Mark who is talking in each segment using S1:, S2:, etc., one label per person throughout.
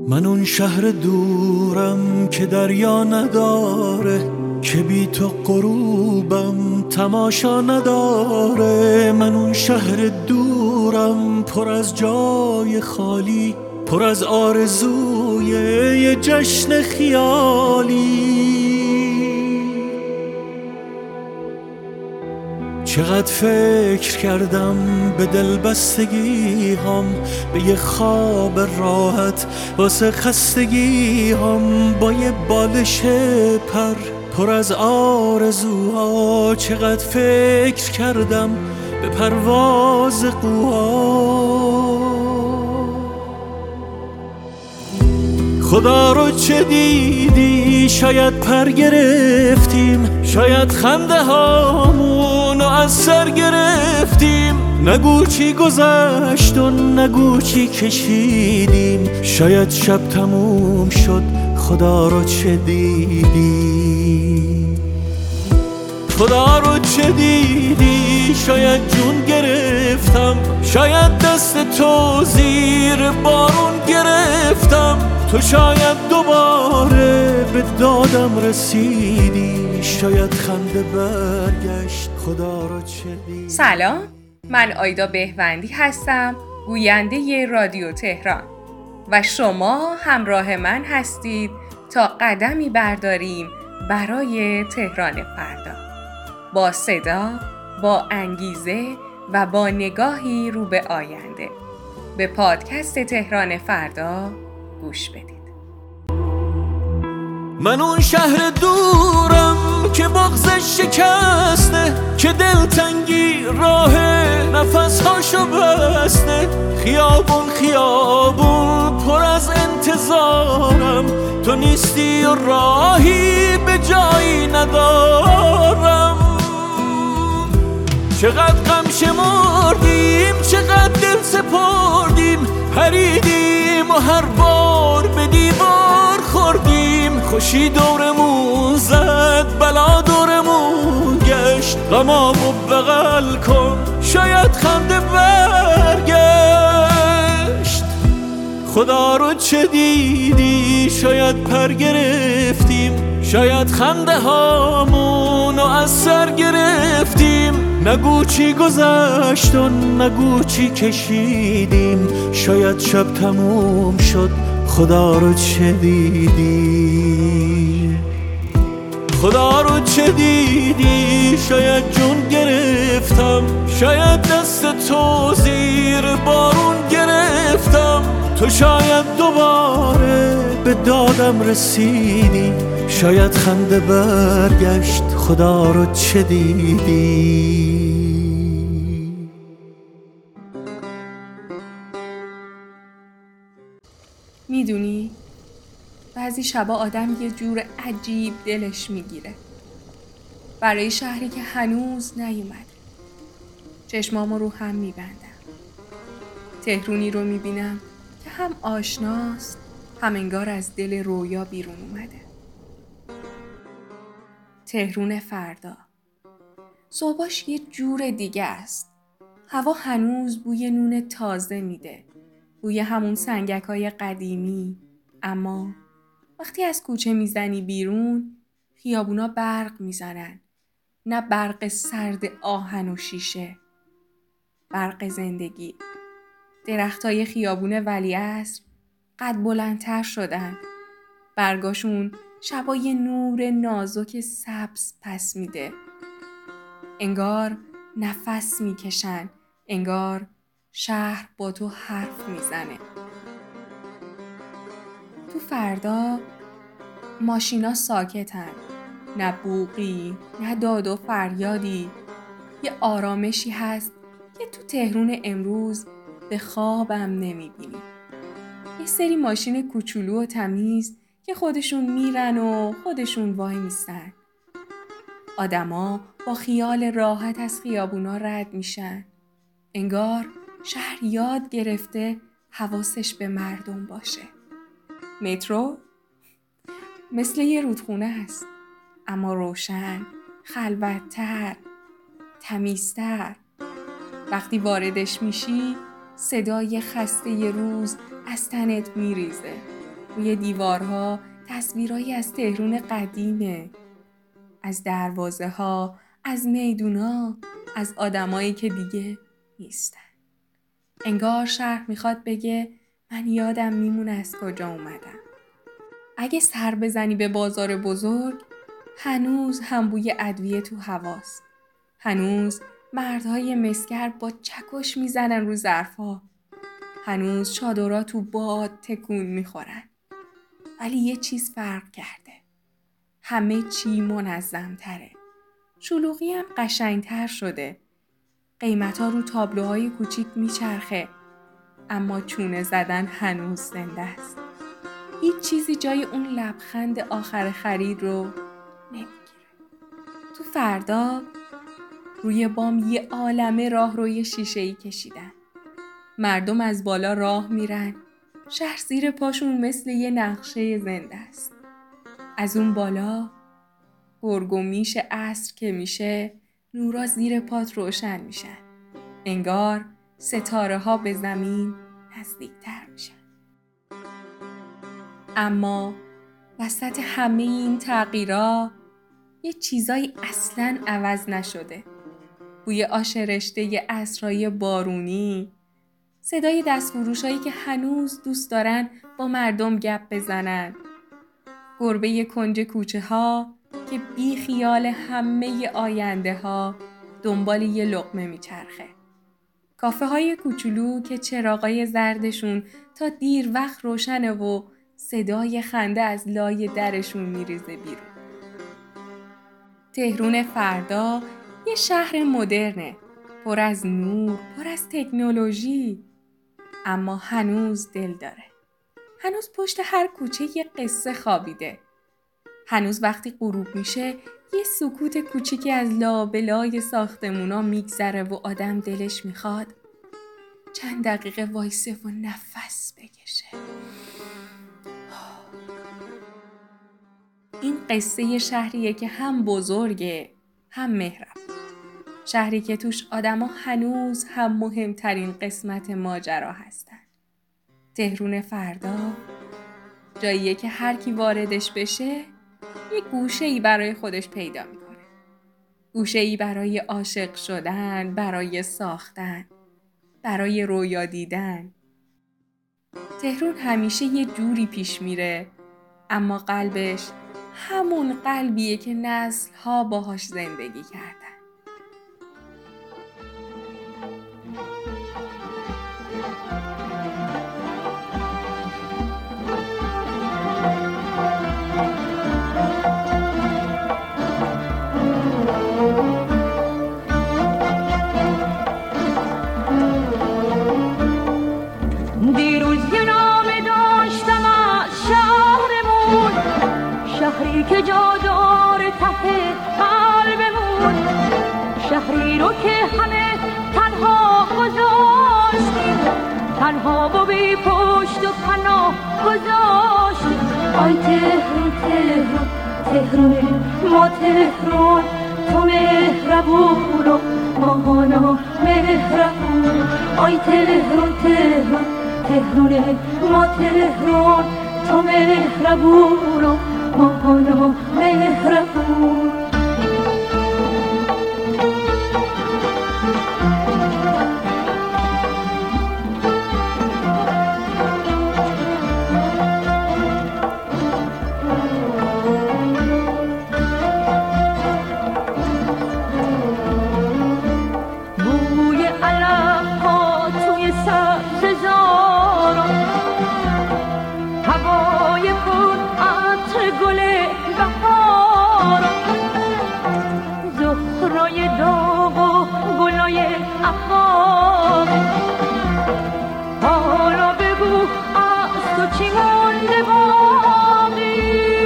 S1: من اون شهر دورم که دریا نداره، که بی تو غروبم تماشا نداره. من اون شهر دورم پر از جای خالی، پر از آرزوی یه جشن خیالی. چقدر فکر کردم به دلبستگی هم، به یه خواب راحت واسه خستگی هم، با یه بالش پر از آرزوها. چقدر فکر کردم به پرواز قوا. خدا رو چه دیدی؟ شاید پر گرفتیم، شاید خنده هامونو از سر گرفتیم. نگو چی گذشت و نگو چی کشیدیم، شاید شب تموم شد. خدا رو چه دیدی؟ خدا رو چه دیدی؟ شاید جون گرفتم، شاید دست تو زیر بارون گرفتم. تو شاید دوباره به دادم رسیدی، شاید خنده برگشت. خدا رو چه دیدی؟
S2: سلام، من آیدا بهوندی هستم، گوینده رادیو تهران و شما همراه من هستید تا قدمی برداریم برای تهران فردا، با صدا، با انگیزه و با نگاهی رو به آینده. به پادکست تهران فردا گوش بدید.
S1: من اون شهر دورم که بغضش شکسته، که دلتنگی راه نفسهاشو بسته. خیابون خیابون پر از انتظارم، تو نیستی و راهی به جایی ندارم. چقدر غم شمردیم، چقدر دل سپردیم، پریدیم و هر بار به دیوار خوردیم. خوشی دورمون زد، بلا دورمون گشت. غمامو بغل کن، شاید خنده برگشت. خدا رو چه دیدی؟ شاید پر گرفتیم، شاید خنده هامونو از سر گرفتیم. نگو چی گذشت و نگو چی کشیدیم، شاید شب تموم شد. خدا رو چه دیدی؟ خدا رو چه دیدی؟ شاید جون گرفتم، شاید دست تو زیر بارون گرفتم. تو شاید دوباره به دادم رسیدی، شاید خنده برگشت. خدا رو چه دیدی؟
S2: میدونی؟ بعضی شبا آدم یه جور عجیب دلش میگیره برای شهری که هنوز نیومده. چشمامو رو هم میبندم، تهرونی رو میبینم که هم آشناست، هم انگار از دل رویا بیرون اومده. تهرون فردا صبحاش یه جور دیگه است. هوا هنوز بوی نون تازه میده، بوی همون سنگک‌های قدیمی. اما وقتی از کوچه میزنی بیرون، خیابونا برق میزنن. نه برق سرد آهن و شیشه، برق زندگی. درختای خیابون ولیعصر قد بلندتر شدن، برگاشون شبای نور نازک سبز پس میده. انگار نفس میکشن، انگار شهر با تو حرف میزنه. تو فردا ماشینا ساکتن، نه بوقی، نه داد و فریادی. یه آرامشی هست که تو تهرون امروز به خوابم نمیبینی. یه سری ماشین کوچولو و تمیز که خودشون میرن و خودشون وای میستن. آدما با خیال راحت از خیابونا رد میشن. انگار شهر یاد گرفته حواسش به مردم باشه. مترو مثل یه رودخونه هست، اما روشن، خلوت‌تر، تمیزتر. وقتی واردش میشی، صدای خسته ی روز از تنت میریزه. روی دیوارها تصویرهایی از تهرون قدیمه، از دروازه ها، از میدونا، از آدمایی که دیگه نیستن. انگار شهر میخواد بگه من یادم میمونه از کجا اومدم. اگه سر بزنی به بازار بزرگ، هنوز هم بوی ادویه تو هواست. هنوز مردهای مسگر با چکش میزنن رو ظرفا. هنوز چادرها تو باد تکون میخورن. ولی یه چیز فرق کرده. همه چی منظم تره. شلوغی هم قشنگتر شده. قیمت‌ها رو تابلوهای کوچیک میچرخه. اما چونه زدن هنوز زنده است. هیچ چیزی جای اون لبخند آخر خرید رو نمیگیره. تو فردا روی بام یه عالمه راهروی شیشه‌ای کشیدن. مردم از بالا راه میرن. شهر زیر پاشون مثل یه نقشه زنده است. از اون بالا گرگ و میش عصر که میشه نورا زیر پات روشن میشن. انگار ستاره ها به زمین نزدیکتر میشن. اما وسط همه این تغییرها یه چیزایی اصلاً عوض نشده. بوی آش رشته عصرهای بارونی، صدای دستفروشایی که هنوز دوست دارن با مردم گپ بزنن، گربه کنج کوچه ها که بی خیال همه آینده ها دنبال یه لقمه میچرخه. کافه های کوچولو که چراغای زردشون تا دیر وقت روشنه و صدای خنده از لای درشون میریزه بیرون. تهرون فردا یه شهر مدرنه، پر از نور، پر از تکنولوژی، اما هنوز دل داره. هنوز پشت هر کوچه یه قصه خوابیده. هنوز وقتی غروب میشه یه سکوت کوچیکی از لابلای ساختمونا میگذره و آدم دلش میخواد چند دقیقه وایسه و نفس بکشه. این قصه شهریه که هم بزرگه هم مهربون. شهری که توش آدما هنوز هم مهمترین قسمت ماجرا هستن. تهرون فردا جاییه که هر کی واردش بشه یه گوشه‌ای برای خودش پیدا میکنه. گوشه‌ای برای عاشق شدن، برای ساختن، برای رویا دیدن. تهرون همیشه یه جوری پیش میره، اما قلبش همون قلبیه که نسل‌ها باهاش زندگی کردن.
S3: شهری که جا داره ته قلبمون، شهری رو که همه تنها گذاشتیم، تنها و بی پشت و پناه گذاشتیم. آی تهرون تهرون تهرون ما تهرون، تو مهربون و ما نامهربون. آی تهرون تهرون تهرون ما تهرون، تو مهربون و ماهانو مهربون. بوی علف‌ها توی سبززارا، هوای پر عطر گل بهار، زهرای داغ و گلای افغان. حالا بگو از تو چی مونده باقی؟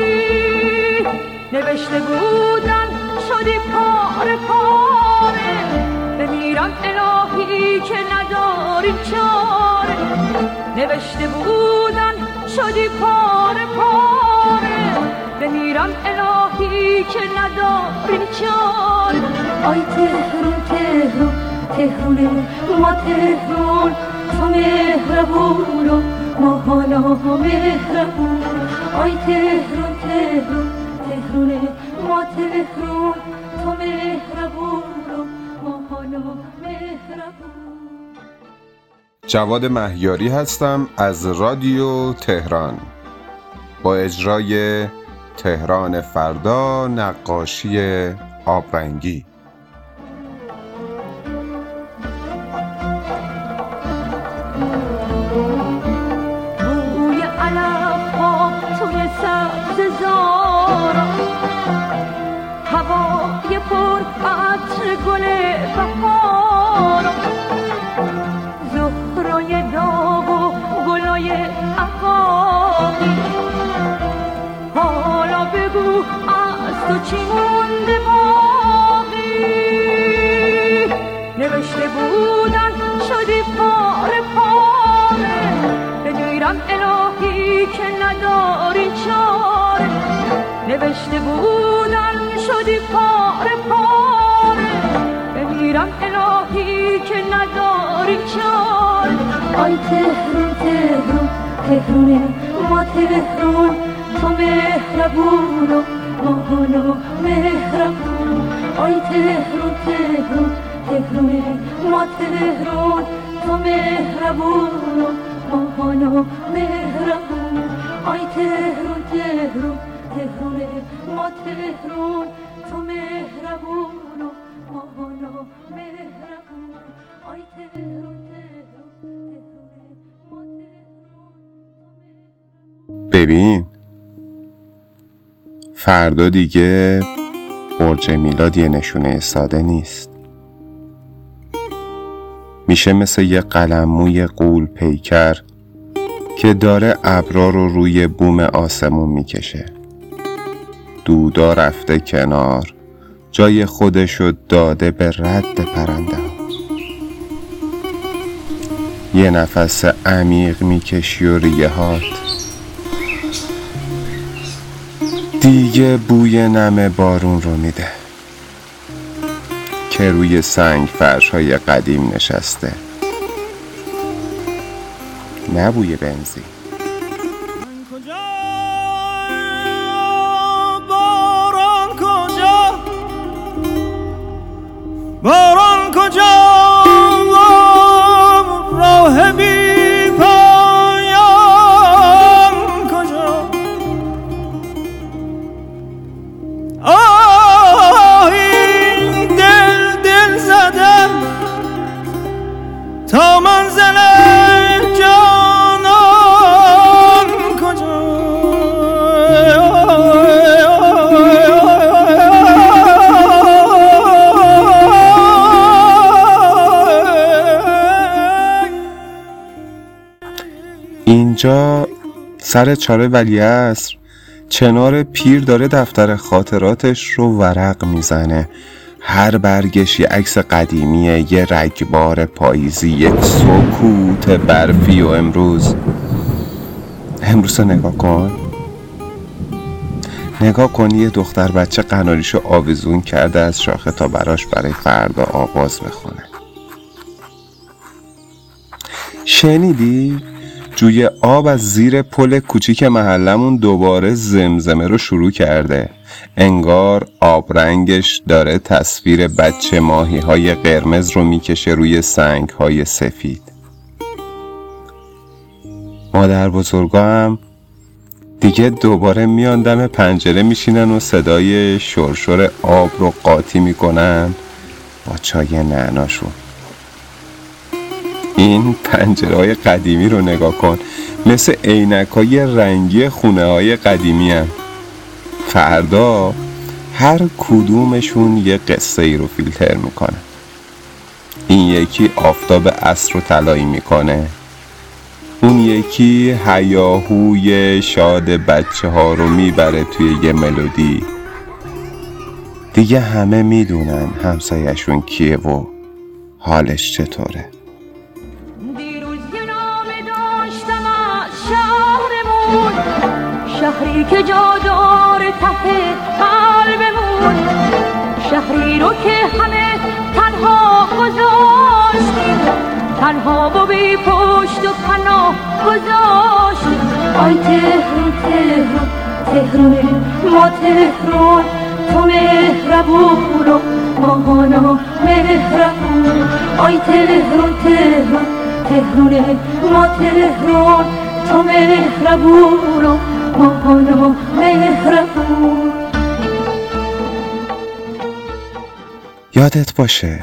S3: نوشته بودن شدی پاره پاره، بمیرم الهی که نداری چاره. نوشته بودن شدی پاره پاره، بمیرم الهی که نداری چاره. آی تهرون تهرون تهرون ما تهرون، تو مهربون و ما حالا مهربون. آی تهرون تهرون تهرونه ما تهرون تو مهربون و ماهانو مهربون.
S4: جواد مهیاری هستم از رادیو تهران با اجرای تهران فردا نقاشی آبرنگی.
S3: بوی علف‌ها توی سبززارا، هوای پر عطر گل بهارا، زهرای داغ و گلای عقاقی. حالا بگو از تو چی مونده باقی؟ نوشته بودن شدی پاره پاره، بمیرم الهی که نداری چاره. نوشته بودن شدی پاره پاره، بمیرم الهی که نداری چاره. آی تهرون تهرون تهرونه ما تهرون تو مهربون و ماهانو مهربون. آی تهرون تهرون تهرونه ما تهرون تو مهربون و ماهانو مهربون. آی تهرون تهرون تهرونه ما تهرون تو مهربون و ماهانو مهربون. آی تهرون تهرون تهرونه ما تهرون.
S4: ببین فردا دیگه برج میلاد یه نشونه ساده نیست، میشه مثل یه قلمموی غول پیکر که داره ابرا رو روی بوم آسمون میکشه. دودا رفته کنار، جای خودشو داده به رد پرنده ها. یه نفس عمیق میکشی و ریه هات دیگه بوی نم بارون رو میده که روی سنگ فرش‌های قدیم نشسته، نه بوی بنزین.
S1: باران کجا راه بی پایان کجا؟ این دل زدم تا منزل جانان کجا؟
S4: اینجا سر چاره ولیعصر چنار پیر داره دفتر خاطراتش رو ورق میزنه. هر برگش یه عکس قدیمیه، یه رگبار پاییزی، یک سکوت برفی. و امروز رو نگاه کن یه دختر بچه قناریشو آویزون کرده از شاخه تا براش برای فردا آواز بخونه. شنیدی؟ جوی آب از زیر پل کوچیک محلمون دوباره زمزمه رو شروع کرده. انگار آبرنگش داره تصویر بچه ماهی های قرمز رو میکشه روی سنگ های سفید. مادر بزرگا هم دیگه دوباره میان دم پنجره میشینن و صدای شرشر آب رو قاطی میکنن با چای نعناشون. این پنجره‌های قدیمی رو نگاه کن، مثل عینک‌های رنگی خونه‌های قدیمی هم. فردا هر کدومشون یه قصه ای رو فیلتر میکنه. این یکی آفتاب عصر رو طلایی میکنه، اون یکی هیاهوی شاد بچه ها رو میبره توی یه ملودی. دیگه همه میدونن همسایه‌شون کیه و حالش چطوره.
S3: دیروز یه نامه داشتم از شهرمون، شهری که جا داره ته قلبمون، شهری رو که همه تنها گذاشتیم، تنها و بی پشت و پناه گذاشتیم. آی تهرون تهران تهران ما تهران تو مهربون و ماهانا مهربون آی تهران تهران تهران ما تهران تو مهربون و ماهانا مهربون.
S4: یادت باشه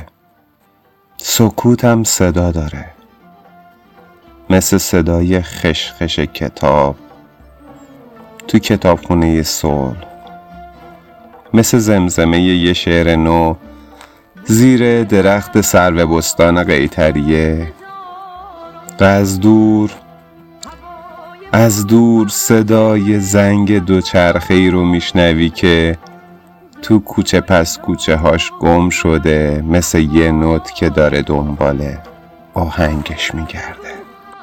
S4: سکوتم صدا داره، مثل صدای خشخش کتاب تو کتابخونه صلح، مثل زمزمه یه شعر نو زیر درخت سرو بستان قیطریه. و از دور صدای زنگ دوچرخه‌ای رو میشنوی که تو کوچه پس کوچه هاش گم شده، مثل یه نوت که داره دنبال آهنگش میگرده.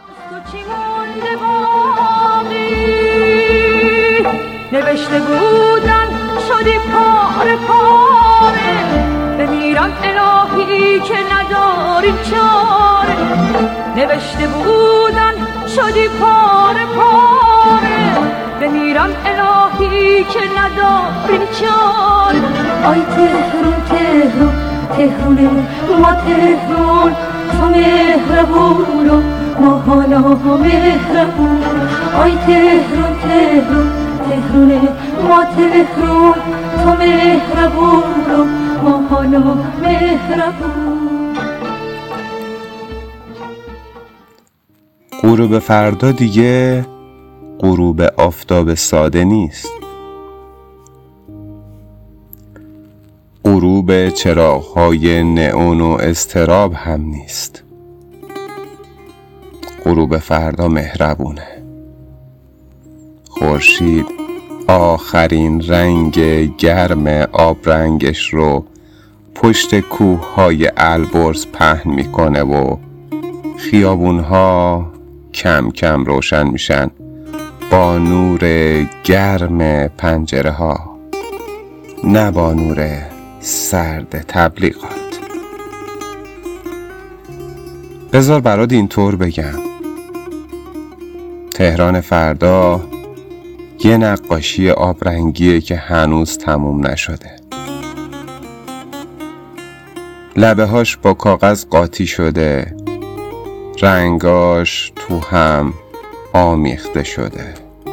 S3: نوشته بودن شدی پاره پاره، بمیرم الهی که نداری چاره. نوشته بودن شدی پاره پاره، بمیرم الهی که نداری چاره. آی تهران تهران تهران ما تهران تو مهربون و ماهانا مهربون. آی تهران تهران تهران ما تهران تو مهربون و ماهانا مهربون.
S4: غروب فردا دیگه غروب آفتاب ساده نیست، غروب چراغ‌های نئون و اضطراب هم نیست. غروب فردا مهربونه. خورشید آخرین رنگ گرم آبرنگش رو پشت کوه‌های البرز پهن میکنه و خیابون‌ها کم کم روشن میشن با نور گرم پنجره ها، نه با نور سرد تبلیغات. بذار برات اینطور بگم، تهران فردا یه نقاشی آبرنگیه که هنوز تموم نشده. لبه هاش با کاغذ قاطی شده، رنگاش تو هم آمیخته شده.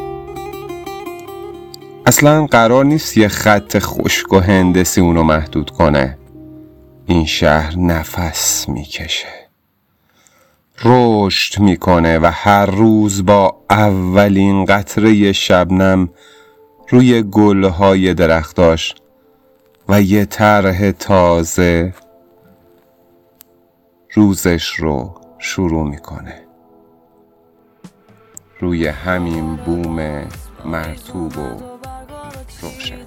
S4: اصلا قرار نیست یه خط خشک و هندسی اونو محدود کنه. این شهر نفس میکشه، رشد میکنه و هر روز با اولین قطره شبنم روی گلهای درختاش و یه طرح تازه روزش رو شروع میکنه. روی همین بوم مرطوب و روشن.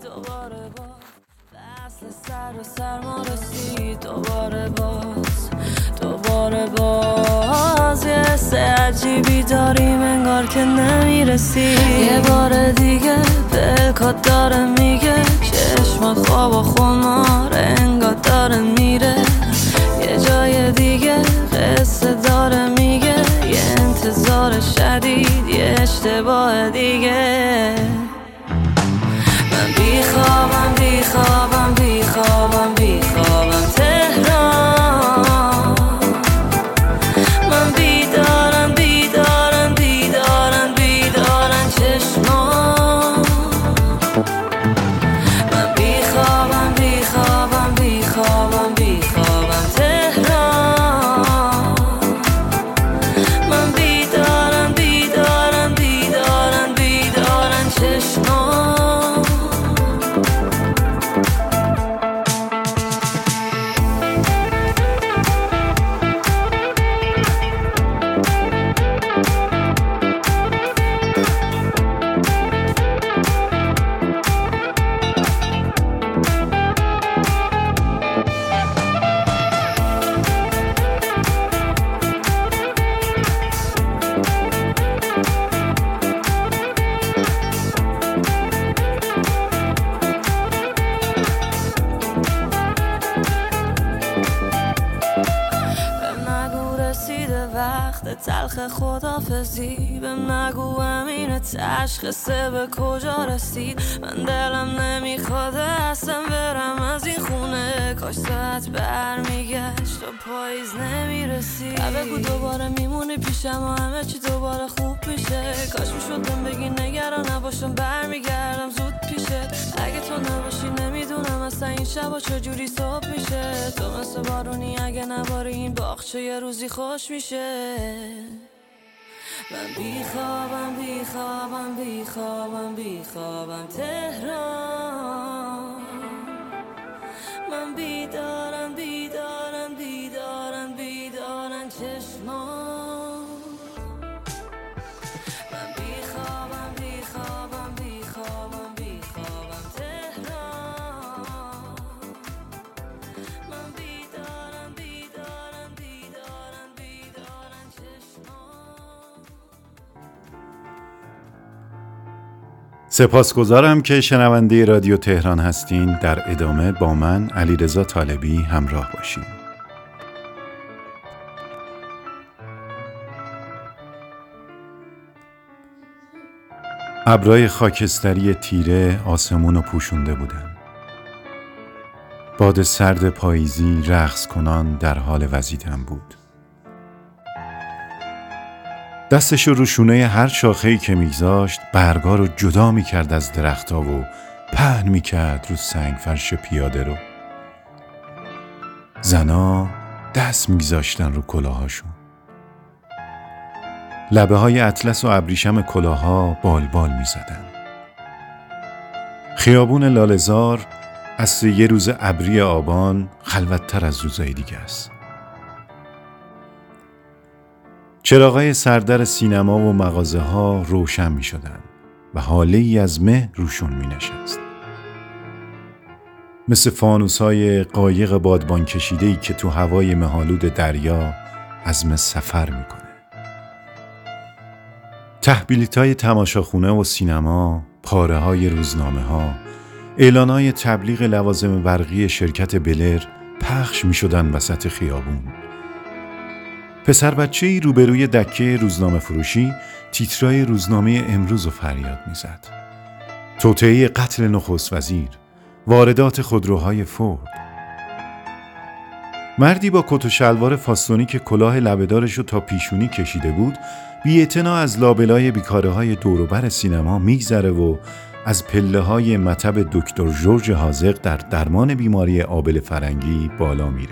S4: دوباره باز یه حس عجیبی داریم انگار که نمیرسی. یه بار دیگه دلکات داره میگه چشم خواب و خمار انگار داره میره. یه جای دیگه قصه داره میگه یه انتظار شدید یه اشتباه دیگه. من بیخوابم بیخوابم بیخوابم بیخوابم تهران. من بیدارم بیدارم بیدارم بیدارم چشمان. من بیخوابم بیخوابم بیخوابم بیخوابم تهران. من بیدارم بیدارم بیدارم بیدارم چشمان.
S5: تلخ خدافزی. بهم نگو امین تشخیصه به کجا رسید. من دلم نمیخواد اصلا برم از این خونه. کاش ساعت برمیگشت و پاییز نمیرسید. بگو دوباره میمونی پیشم و همه چی دوباره خوب میشه. کاش میشدم بگی نگران نباشم برمیگردم زود پیشت. اگه تو نباشی نمیدونم اصلا این شبا چجوری صبح میشه. تو مثل بارونی اگه نباری این باغچه یه روزی خوش میشه. من بیخوابم بیخوابم بیخوابم بیخوابم تهران. من بیدارم بیدارم بیدارم بیدارم چشمان. من بیخوابم بیخوابم بیخوابم بیخوابم تهران. من بیدارم بیدارم بیدارم بیدارم چشمان.
S6: سپاسگزارم که شنونده رادیو تهران هستین. در ادامه با من علیرضا طالبی همراه باشین. ابرای خاکستری تیره آسمون پوشونده بودن. باد سرد پاییزی رقص کنان در حال وزیدن بود. دستش رو شونه هر شاخه‌ای که میگذاشت برگا رو جدا میکرد از درخت‌ها و پهن میکرد رو سنگ فرش پیاده رو. زنا دست میگذاشتن رو کلاهاشون. لبه های اطلس و ابریشم کلاها بالبال میزدن. خیابون لاله‌زار از یه روز ابری آبان خلوت‌تر از روزای دیگه است. چراغای سردر سینما و مغازه ها روشن می شدن و حاله ای از مه روشون می نشست. مثل فانوس های قایق بادبان کشیده‌ای که تو هوای مه‌آلود دریا عزم سفر می کنه. ته بلیط‌های تماشاخونه و سینما، پاره های روزنامه ها، اعلان های تبلیغ لوازم برقی شرکت بلر پخش می شدن وسط خیابون. پسر بچه‌ای روبروی دکه روزنامه فروشی تیترای روزنامه امروز رو فریاد می‌زد. توطئه قتل نخست وزیر، واردات خودروهای فورد. مردی با کت و شلوار فاستونی که کلاه لبه‌دارش رو تا پیشونی کشیده بود، بی‌اعتنا از لابلای بیکاره‌های دور و بر سینما میگذره و از پله‌های مطب دکتر جورج حاذق در درمان بیماری آبله فرنگی بالا میره.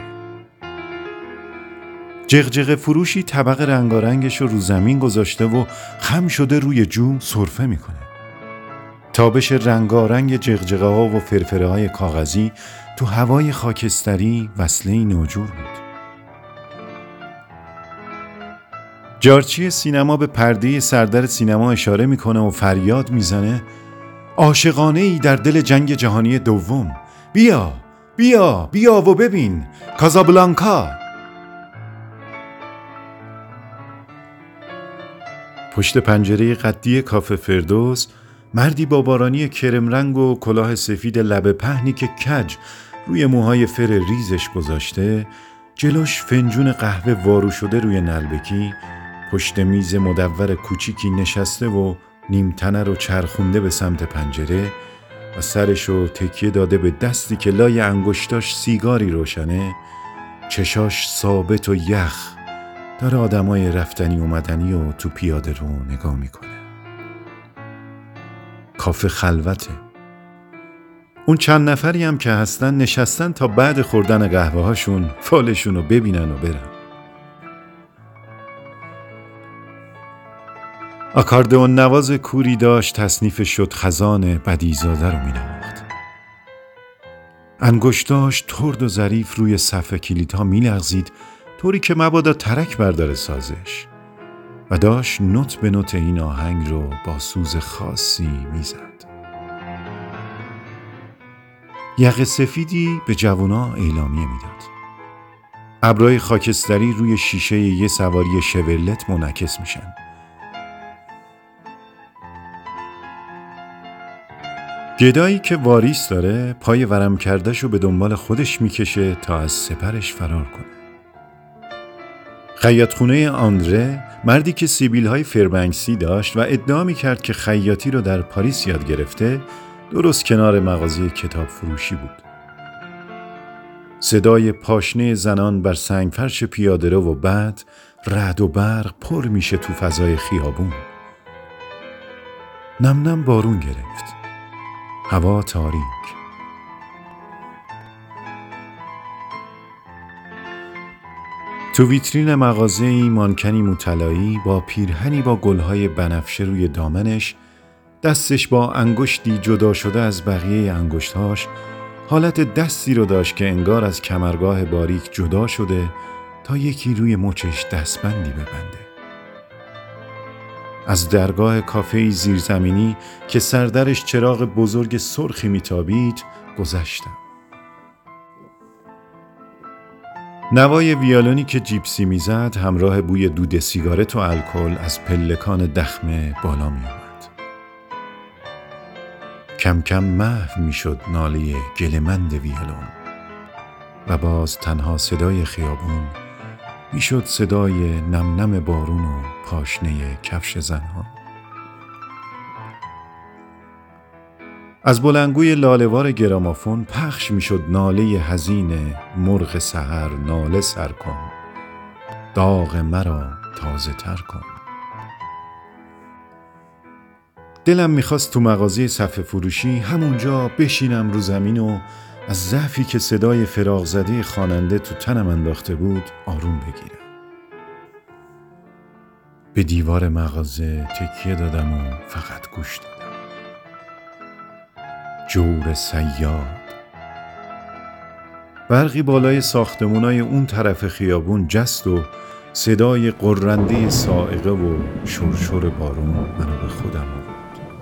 S6: جغجغه فروشی طبق رنگارنگش رو زمین گذاشته و خم شده روی جوم سرفه میکنه. تابش رنگارنگ جغجغه ها و فرفره های کاغذی تو هوای خاکستری وصله نوجور بود. جارچی سینما به پرده سردر سینما اشاره میکنه و فریاد میزنه: عاشقانه ای در دل جنگ جهانی دوم. بیا بیا بیا و ببین کازابلانکا. پشت پنجره قدی کافه فردوس مردی با بارانی کرم رنگ و کلاه سفید لبه پهنی که کج روی موهای فر ریزش گذاشته، جلوش فنجون قهوه وارو شده روی نلبکی، پشت میز مدور کوچیکی نشسته و نیمتنه رو چرخونده به سمت پنجره و سرشو تکیه داده به دستی که لای انگشتاش سیگاری روشنه، چشاش ثابت و یخ داره آدمای رفتنی اومدنی و تو پیاده رو نگاه میکنه. کافه خلوته. اون چند نفری هم که هستن نشستن تا بعد خوردن قهوه هاشون فالشون رو ببینن و برن. آکاردئون نواز کوری داشت تصنیف شد خزان بدیزاده رو مینواخت. انگشتاش ترد و ظریف روی صفحه کلیدها میلغزید طوری که مبادا ترک برداره سازش و داشت نوت به نوت این آهنگ رو با سوز خاصی میزد. یقه سفیدی به جوونا اعلامیه میداد. ابرای خاکستری روی شیشه یه سواری شورلت منعکس میشن. گدایی که واریس داره پای ورم کرده‌شو به دنبال خودش میکشه تا از سپرش فرار کنه. خیاطخونه آندره، مردی که سیبیل‌های فربنکسی داشت و ادعا می‌کرد که خیاطی رو در پاریس یاد گرفته، درست کنار مغازه کتاب فروشی بود. صدای پاشنه زنان بر سنگفرش پیاده‌رو و بعد رعد و برق پر میشه تو فضای خیابون. نم نم بارون گرفت. هوا تاریک. تو ویترین مغازه‌ای مانکنی مطلایی با پیرهنی با گل‌های بنفشه روی دامنش، دستش با انگشتی جدا شده از بقیه انگشت‌هاش، حالت دستی رو داشت که انگار از کمرگاه باریک جدا شده تا یکی روی مچش دستبندی ببنده. از درگاه کافه‌ای زیرزمینی که سردرش چراغ بزرگ سرخی میتابید گذشتم. نوای ویولونی که جیپسی میزد همراه بوی دود سیگارت و الکل از پلکان دخمه بالا می آمد. کم کم محو میشد ناله گلمند ویولون و باز تنها صدای خیابون میشد صدای نم نم بارون و پاشنه کفش زنها. از بلندگوی لاله‌وار گرامافون پخش میشد ناله حزین مرغ سحر ناله سر کن، داغ مرا تازه تر کن. دلم میخواست تو مغازه صفحه فروشی همونجا بشینم رو زمین و از ضعفی که صدای فراق زده خواننده تو تنم انداخته بود آروم بگیرم. به دیوار مغازه تکیه دادم و فقط گوش دادم. جور صیاد. برقی بالای ساختمونای اون طرف خیابون جست و صدای قرنده صاعقه و شرشر بارون منو به خودم آورد.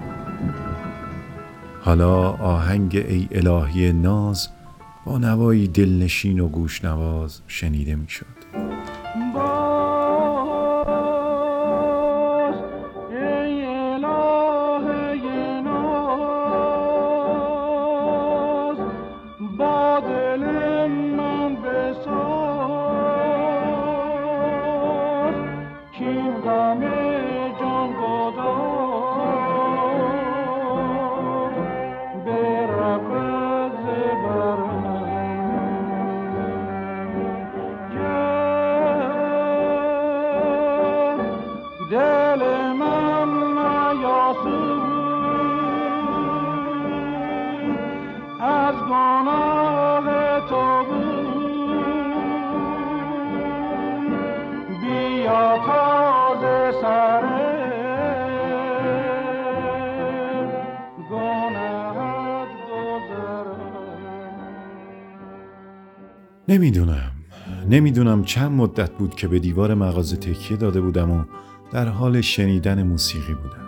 S6: حالا آهنگ ای الهی ناز با نوایی دلنشین و گوشنواز شنیده می شد. نمیدونم چند مدت بود که به دیوار مغازه تکیه داده بودم و در حال شنیدن موسیقی بودم.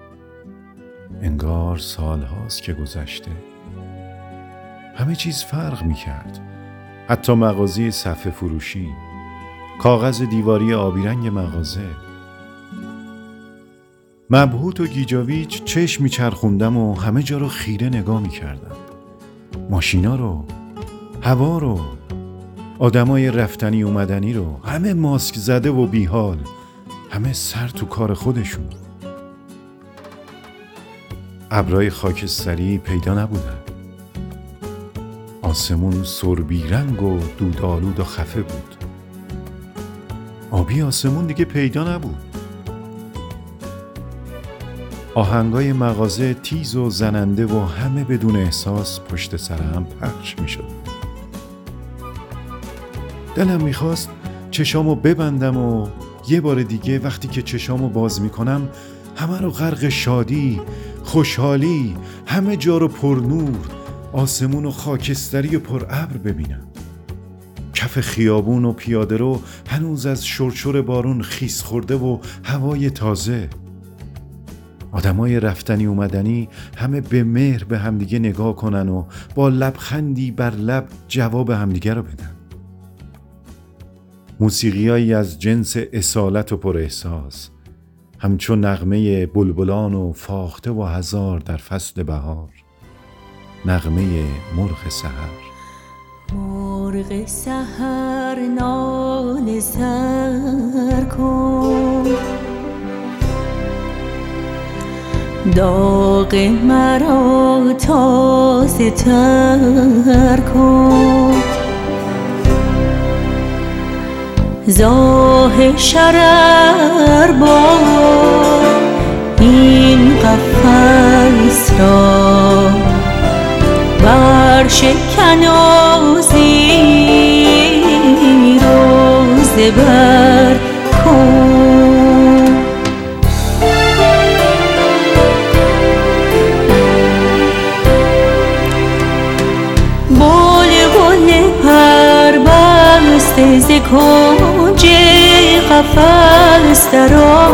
S6: انگار سالهاست که گذشته. همه چیز فرق میکرد. حتی مغازه صفحه فروشی، کاغذ دیواری آبی رنگ مغازه. مبهوت و گیجاویج چشم میچرخوندم و همه جا رو خیره نگاه میکردم. ماشینا رو، هوا رو، آدمای رفتنی اومدنی رو، همه ماسک زده و بیحال، همه سر تو کار خودشون. ابرای خاکستری پیدا نبودن. آسمون سربی رنگ و دودآلود و خفه بود. آبی آسمون دیگه پیدا نبود. آهنگای مغازه تیز و زننده و همه بدون احساس پشت سر هم پخش می شد. دلم میخواست چشامو ببندم و یه بار دیگه وقتی که چشامو باز میکنم همه رو غرق شادی، خوشحالی، همه جا رو پر نور، آسمون و خاکستری و پر ابر ببینم. کف خیابون و پیاده رو هنوز از شرشر بارون خیس خورده و هوای تازه. آدمای رفتنی اومدنی همه به مهر به همدیگه نگاه کنن و با لبخندی بر لب جواب همدیگه رو بدن. موسیقیایی از جنس اصالت و پر احساس، همچون نغمه بلبلان و فاخته و هزار در فصل بهار، نغمه مرغ سحر.
S7: مرغ سحر ناله سر کن، داغ مرا تازه تر کن، زاه شرر با این قفس را برشکن و زیر و زبر کن. بلبل پربسته ز کنج قفس درآ،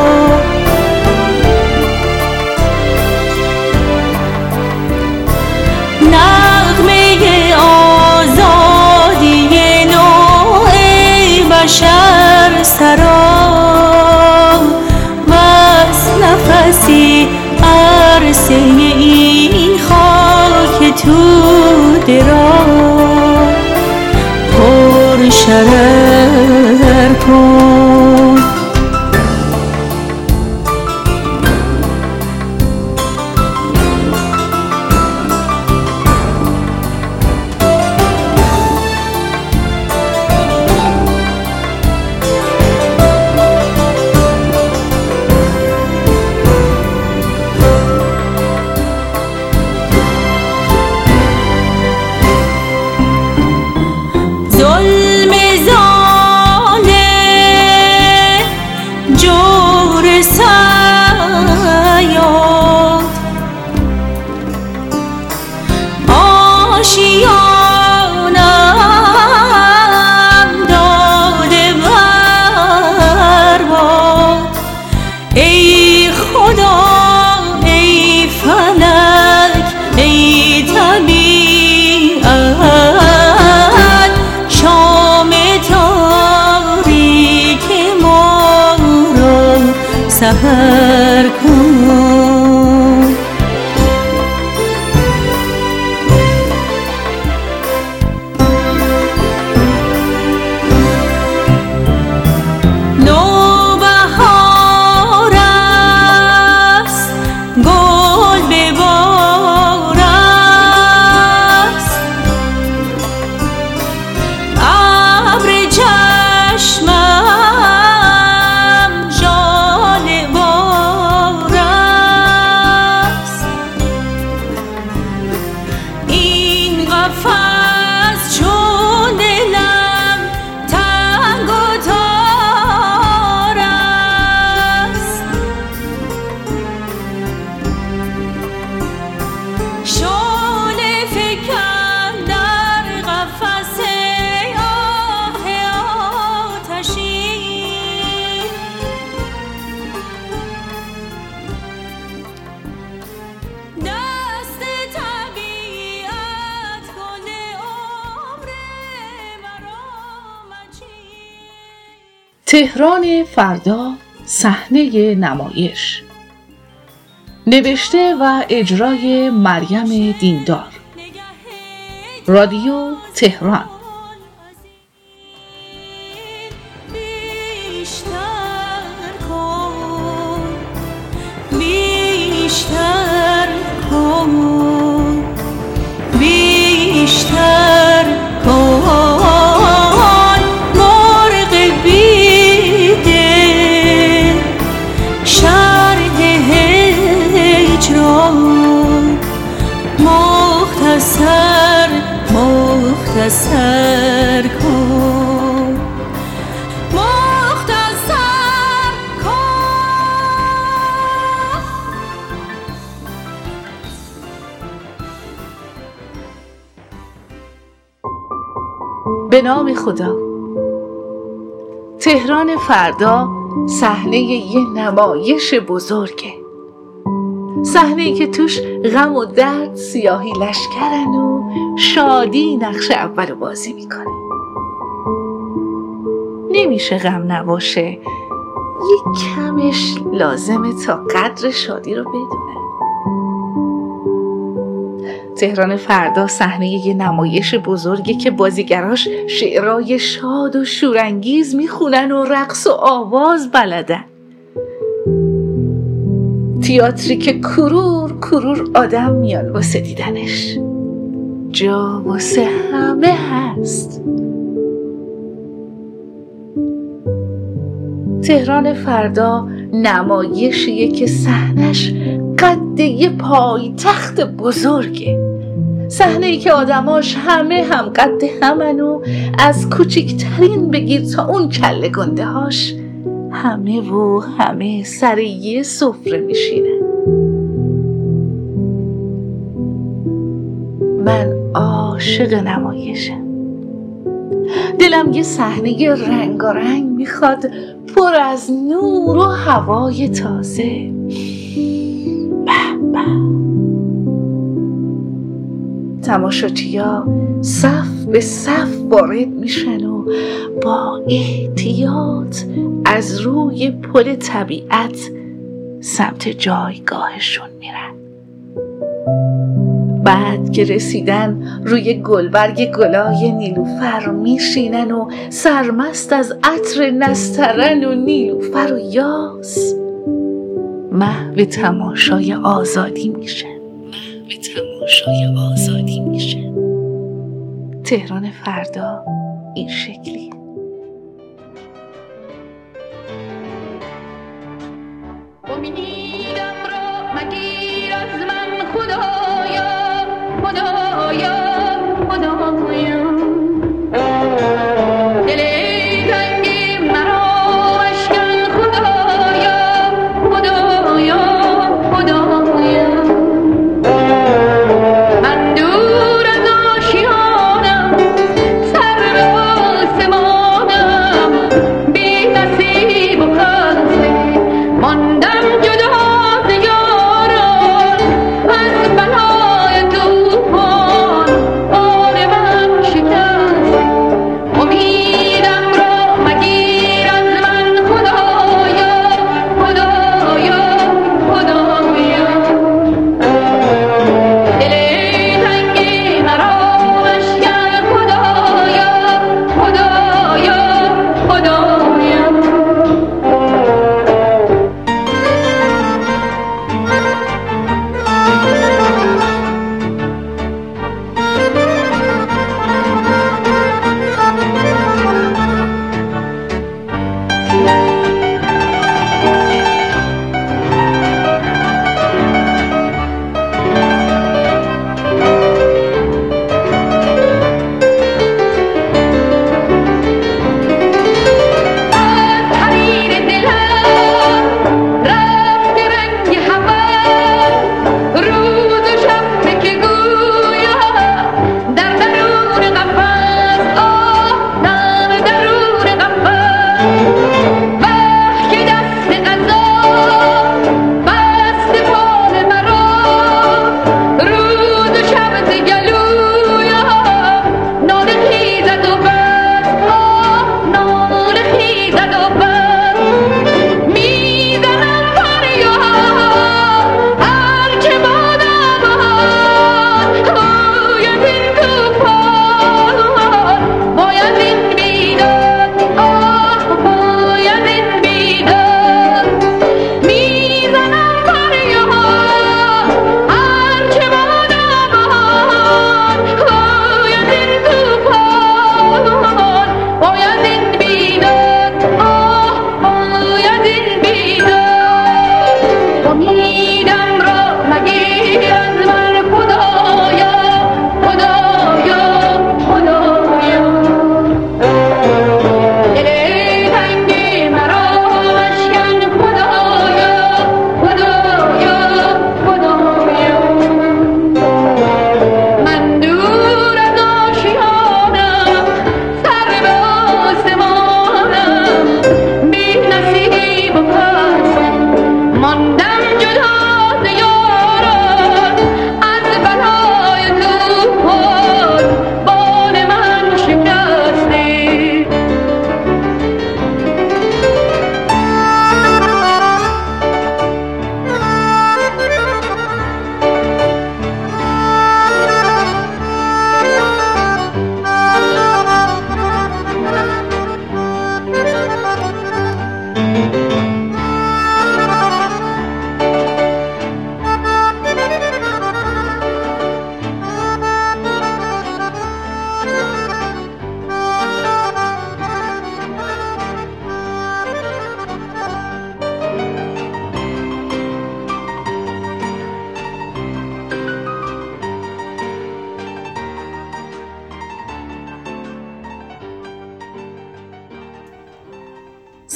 S7: نغمه آزادی نوع بشر سرا، بس نفسی عرصه این خاک توده را پر شرر کن. سحر کن. نوبهار است، گل به بار است، ابر چشمم ژاله بار است، این قفس چون دلم تنگ و تار است، شعله فکن در قفس آه آتشی، دست طبیعت گل عمر مرا مچین.
S8: تهران فردا، صحنه نمایش. نوشته و اجرای مریم دیندار. رادیو تهران.
S7: بیشتر کن، بیشتر کن، بیشتر کن، مرغ بیدل شرح هجران، مختصر مختصر کن، مختصر کن.
S8: به نام خدا. تهران فردا صحنه یه نمایش بزرگه. صحنه‌ای که توش غم و درد سیاهی لشکرن و شادی نقش اولو بازی میکنه. نمیشه غم نباشه، یک کمش لازمه تا قدر شادی رو بدونه. تهران فردا صحنه یه نمایش بزرگه که بازیگراش شعرهای شاد و شورانگیز میخونن و رقص و آواز بلدن. تئاتری که کرور آدم میان واسه دیدنش. جا واسه همه هست. تهران فردا نمایشیه که صحنش قد یه پایتخت بزرگه. صحنه‌ای که آدماش همه هم قد همن و از کوچکترین بگیر تا اون کله گنده هاش همه سر یه سفره میشینن. من عاشق نمایشم. دلم یه صحنه رنگارنگ میخواد، پر از نور و هوای تازه. تماشاچی‌ها صف به صف وارد میشن و با احتیاط از روی پل طبیعت سمت جایگاهشون میرن. بعد که رسیدن روی گلبرگ گلای نیلوفر میشینن و سرمست از عطر نسترن و نیلوفر و یاس محو تماشای آزادی میشن. تهران فردا این شکلیه.
S3: امیدم را مگیر از من خدایا، خدایا، خدایا. دل تنگی مرا اشکن خدایا، خدایا، خدایا. من دور از آشیانم، سر به آسمانم، بی نصیب و خسته ماندم جدا ز یاران.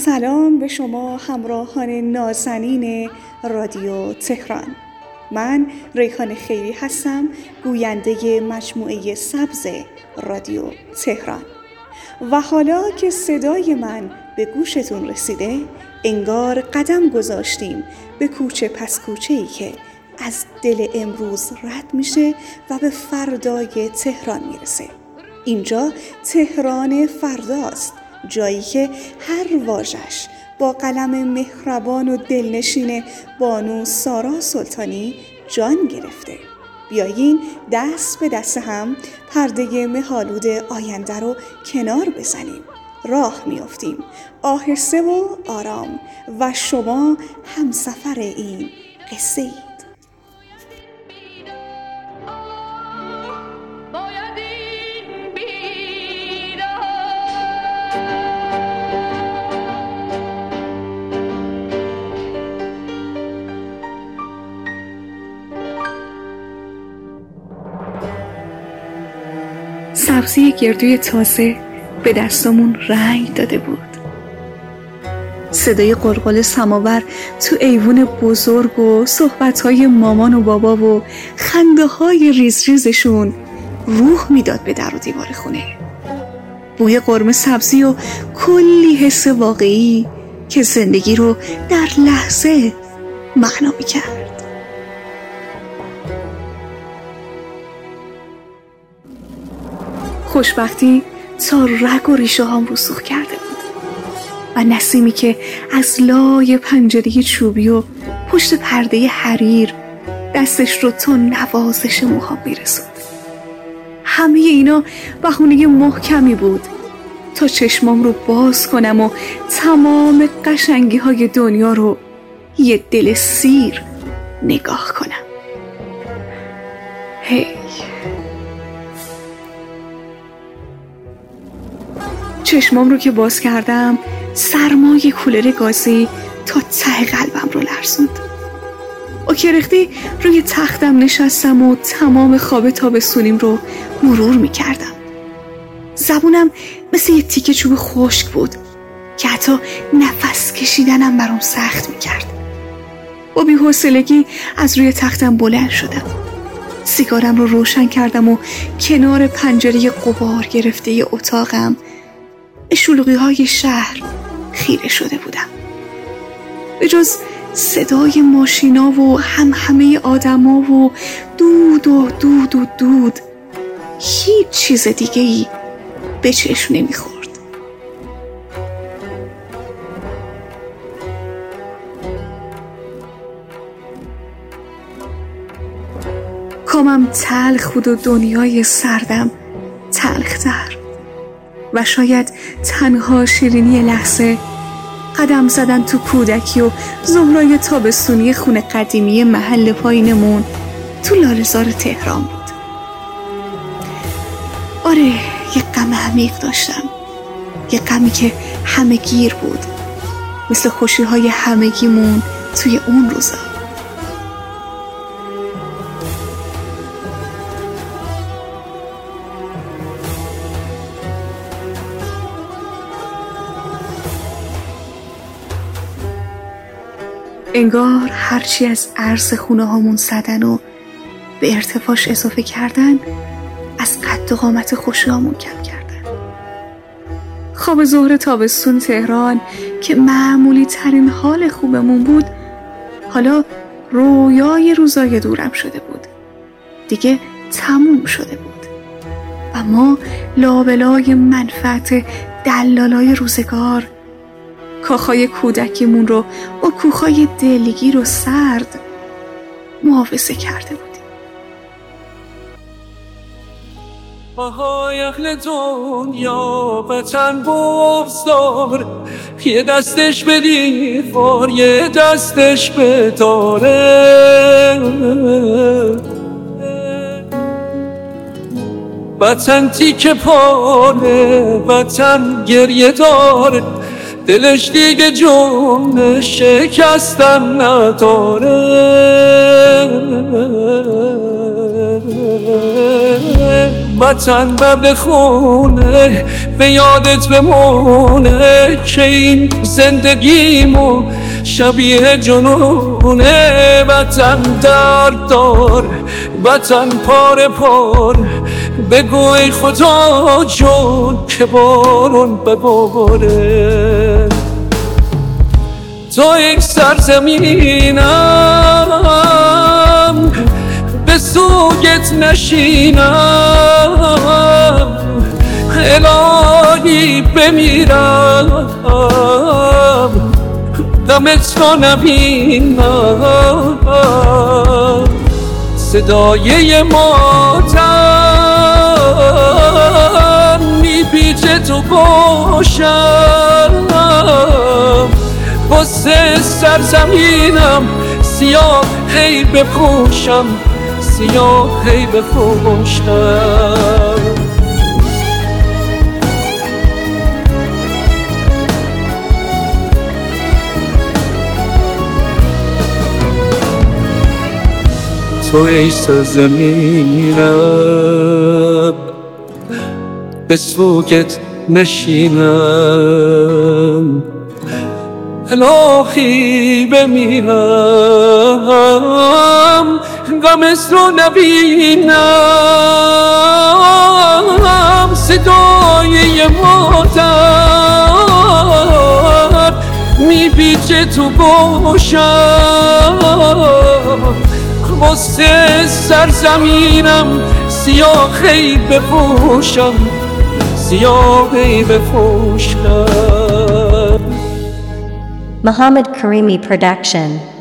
S9: سلام به شما همراهان نازنین رادیو تهران. من ریحان خیری هستم، گوینده مجموعه سبز رادیو تهران. و حالا که صدای من به گوشتون رسیده، انگار قدم گذاشتیم به کوچه پس کوچه‌ای که از دل امروز رد میشه و به فردای تهران میرسه. اینجا تهران فرداست، جایی که هر واژش با قلم مهربان و دلنشین بانو سارا سلطانی جان گرفته. بیایین دست به دست هم پرده مه‌آلود آینده رو کنار بزنیم. راه میافتیم آهسته و آرام و شما همسفر این قصه اید. سبزی گردوی تازه به دستامون رنگ داده بود. صدای قلقل سماور تو ایوون بزرگ و صحبت‌های مامان و بابا و خنده‌های ریز ریزشون روح میداد به در و دیوار خونه. بوی قرمه سبزی و کلی حس واقعی که زندگی رو در لحظه معنا می‌کرد. خوشبختی تا رگ و ریشه هم رسوخ کرده بود و نسیمی که از لای پنجره چوبی و پشت پرده حریر دستش رو تا نوازش موهام میرسوند. همه اینا بهونه محکمی بود تا چشمام رو باز کنم و تمام قشنگی های دنیا رو یه دل سیر نگاه کنم. هی چشمام رو که باز کردم، سرمای کولر گازی تا ته قلبم رو لرزوند. با کرختی روی تختم نشستم و تمام خواب تابستونیم رو مرور می کردم. زبونم مثل یه تیکه چوب خشک بود که حتی نفس کشیدنم برام سخت می کرد. با بی‌حوصلگی از روی تختم بلند شدم. سیگارم رو روشن کردم و کنار پنجره غبار گرفته اتاقم به شلوغی‌های شهر خیره شده بودم. به جز صدای ماشینا و همه آدما و دود و دود و دود هیچ چیز دیگه‌ای به چشم نمیخورد. کامم تلخ بود و دنیای سردم تلختر و شاید تنها شیرینی لحظه قدم زدن تو کودکی و زهرای تابستونی خونه قدیمی محل پایینمون تو لاله‌زار تهران بود. آره، یه غم عمیق داشتم، یه غمی که همه گیر بود، مثل خوشی‌های همگیمون توی اون روزا. انگار هرچی از عرض خونه هامون زدن و به ارتفاعش اضافه کردن، از قد و قامت خوشی هامون کم کردن. خواب ظهر تابستون تهران که معمولی ترین حال خوبمون بود، حالا رویای روزای دورم شده بود. دیگه تموم شده بود و ما لابلای منفعت دلالای روزگار کاخای کودکیمون رو با کوخای دلگیر و سرد محافظه کرده بودیم.
S1: آهای اهل دنیا وطن بغض‌دار، یه دستش به دیوار یه دستش به داره، وطن تیکه پاره، وطن گریه داره، دلش دیگه جون شکستن نداره. وطن ببر خونه به یادت بمونه که این زندگیمو شبیه جنونه. وطن درد دار، وطن پاره پار، بگو ای خدا جون که بارون بباره. تو یک سرزمینم به سوگت نشینم، الهی بمیرم دمت رو نبینم. صدای ماتم میپیچه تو گوشم، واسه سرزمینم سیاه هی بپوشم، سیاه هی بپوشم. تو ای سرزمینم به سوگت نشینم، الهی بمیرم غمت رو نبینم. صدای مادر میپیچه تو گوشم، واسه سرزمینم سیاهی بپوشم، سیاهی بپوشم.
S10: Muhammad Karimi Production.